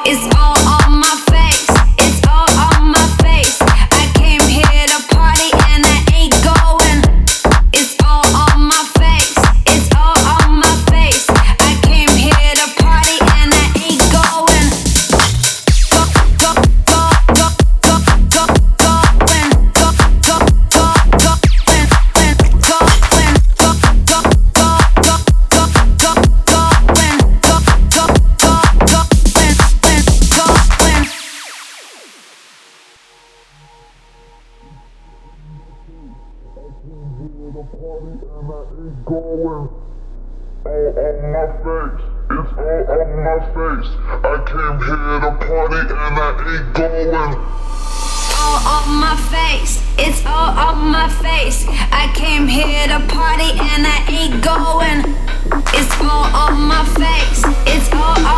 It's all on my face. It's all on my face. I came here to party and I ain't going. It's all on my face. It's all on my face. I came here to party and I ain't going. Go, go, go, go, go, go, going. Go, go, go, go, when, go, when, go, go, go, go, go, go, go, when, go, go, go, go, when, go, when. The party and I ain't going. All on my face, it's all on my face. I came here to party and I ain't going. All on my face, it's all on my face. I came here to party and I ain't going. It's all on my face, it's all on